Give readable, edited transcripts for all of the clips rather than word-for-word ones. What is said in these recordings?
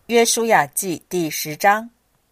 约书亚记第10章。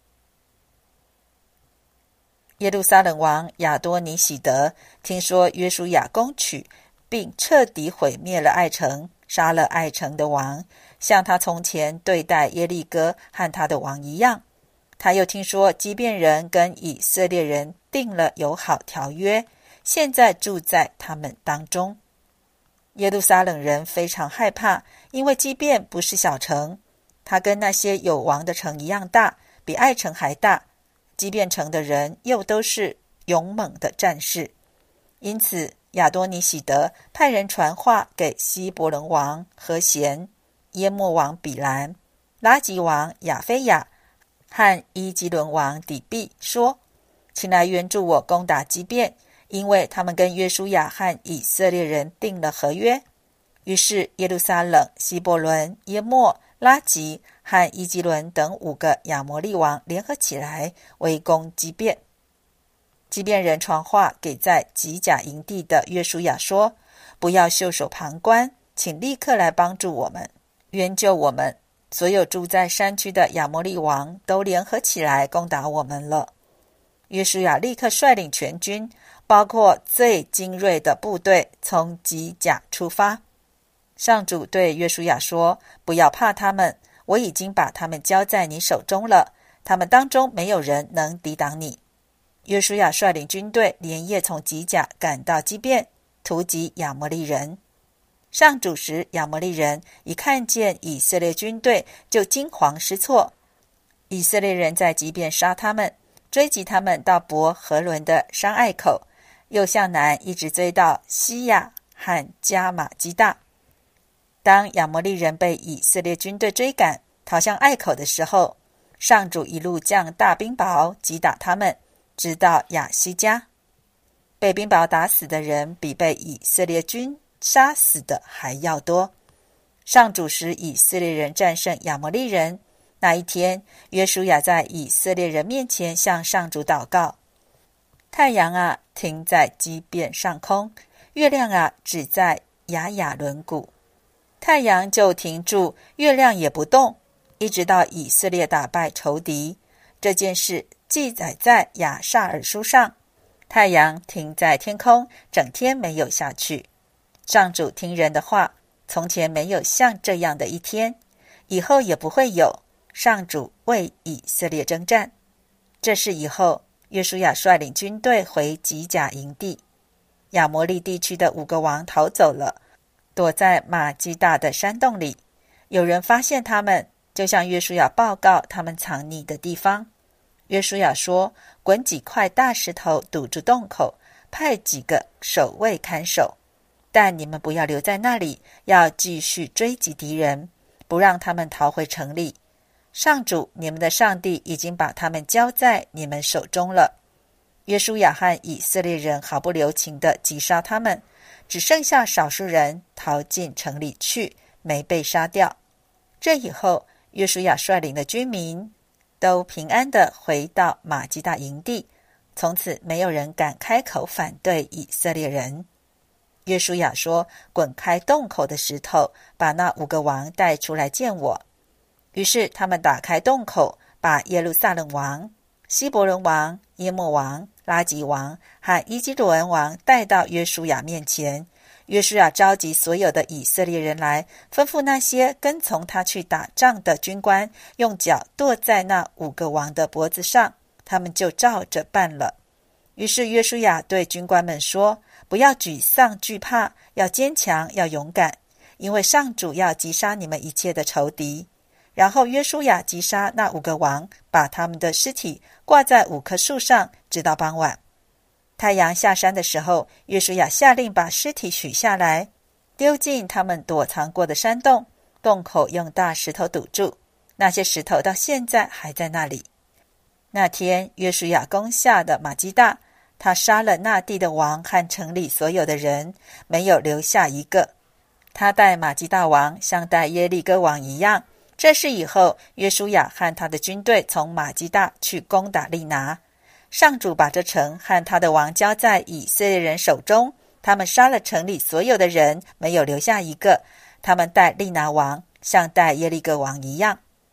耶路撒冷王亚多尼喜德听说约书亚攻取并彻底毁灭了爱城，杀了爱城的王，像他从前对待耶利哥和他的王一样。他又听说基遍人跟以色列人订了友好条约，现在住在他们当中。耶路撒冷人非常害怕，因为基遍不是小城，它跟那些有王的城一样大，比爱城还大。基遍城的人又都是勇猛的战士，因此亚多尼喜德派人传话给希伯伦王和弦、耶莫王比兰、拉吉王亚非亚和伊基伦王底毕说：请来援助我攻打基遍，因为他们跟约书亚和以色列人订了合约。于是耶路撒冷、希伯伦、耶莫、拉吉和伊基伦等5个亚摩利王联合起来围攻基遍。基遍人传话给在吉甲营地的约书亚说：不要袖手旁观，请立刻来帮助我们，援救我们。所有住在山区的亚摩利王都联合起来攻打我们了。约书亚立刻率领全军，包括最精锐的部队，从吉甲出发。上主对约书亚说：不要怕他们，我已经把他们交在你手中了，他们当中没有人能抵挡你。约书亚率领军队连夜从吉甲赶到基遍，突击亚摩利人。上主时，亚摩利人一看见以色列军队就惊惶失措。以色列人在基遍杀他们，追击他们到伯和伦的山隘口，又向南一直追到西亚和加马基大。当亚摩利人被以色列军队追赶逃向隘口的时候，上主一路降大冰雹击打他们，直到亚西加。被冰雹打死的人比被以色列军杀死的还要多。上主使以色列人战胜亚摩利人。那一天，约书亚在以色列人面前向上主祷告：太阳啊，停在基遍上空；月亮啊，止在亚雅伦谷。太阳就停住，月亮也不动，一直到以色列打败仇敌。这件事记载在亚萨尔书上。太阳停在天空，整天没有下去。上主听人的话，从前没有像这样的一天，以后也不会有。上主为以色列征战。这事以后，约书亚率领军队回吉甲营地。亚摩利地区的5个王逃走了，躲在马基大的山洞里。有人发现他们，就向约书亚报告他们藏匿的地方。约书亚说：滚几块大石头堵住洞口，派几个守卫看守，但你们不要留在那里，要继续追击敌人，不让他们逃回城里。上主你们的上帝已经把他们交在你们手中了。约书亚和以色列人毫不留情地击杀他们，只剩下少数人逃进城里去，没被杀掉。这以后，约书亚率领的军民都平安地回到马基大营地，从此没有人敢开口反对以色列人。约书亚说：滚开洞口的石头，把那5个王带出来见我。于是他们打开洞口，把耶路撒冷王、希伯伦王、耶莫王、拉吉王和伊基伦王带到约书亚面前。约书亚召集所有的以色列人来，吩咐那些跟从他去打仗的军官用脚跺在那5个王的脖子上，他们就照着办了。于是约书亚对军官们说：不要沮丧惧怕，要坚强，要勇敢，因为上主要击杀你们一切的仇敌。然后约书亚击杀那5个王，把他们的尸体挂在5棵树上，直到傍晚。太阳下山的时候，约书亚下令把尸体取下来，丢进他们躲藏过的山洞，洞口用大石头堵住，那些石头到现在还在那里。那天约书亚攻下的马基大，他杀了那地的王和城里所有的人，没有留下一个。他待马基大王像待耶利哥王一样。这事以后，约书亚和他的军队从马基大去攻打利拿。上主把这城和他的王交在以色列人手中，他们杀了城里所有的人，没有留下一个。他们待利拿王像待耶利哥王一样。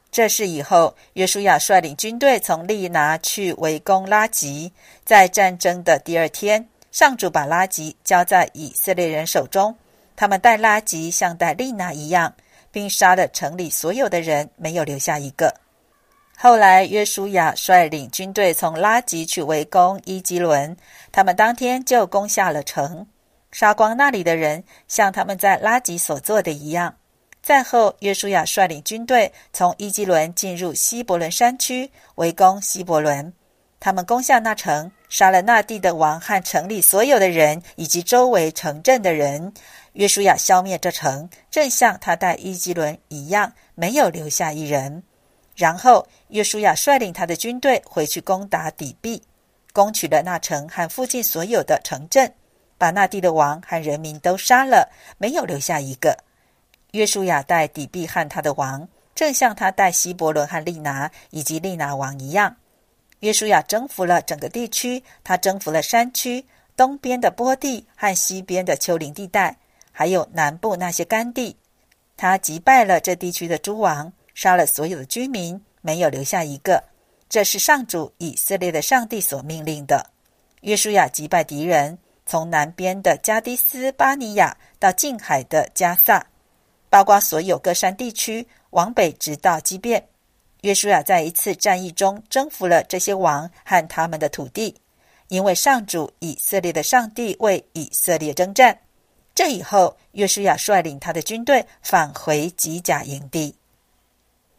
这事以后，约书亚率领军队从利拿去围攻拉吉。在战争的第二天，上主把拉吉交在以色列人手中，他们待拉吉像待利拿一样，并杀了城里所有的人，没有留下一个。后来约书亚率领军队从拉吉去围攻伊基伦，他们当天就攻下了城，杀光那里的人，像他们在拉吉所做的一样。再后，约书亚率领军队从伊基伦进入希伯伦山区，围攻希伯伦。他们攻下那城，杀了那地的王和城里所有的人，以及周围城镇的人。约书亚消灭这城，正像他待伊基伦一样，没有留下一人。然后，约书亚率领他的军队回去攻打底壁，攻取了那城和附近所有的城镇，把那地的王和人民都杀了，没有留下一个。约书亚待底壁和他的王，正像他待希伯伦和利拿以及利拿王一样。约书亚征服了整个地区，他征服了山区、东边的坡地和西边的丘陵地带，还有南部那些干地。他击败了这地区的诸王，杀了所有的居民，没有留下一个。这是上主以色列的上帝所命令的。约书亚击败敌人，从南边的加迪斯巴尼亚到近海的加萨，包括所有各山地区，往北直到基遍。约书亚在一次战役中征服了这些王和他们的土地，因为上主以色列的上帝为以色列征战。这以后，约书亚率领他的军队返回吉甲营地。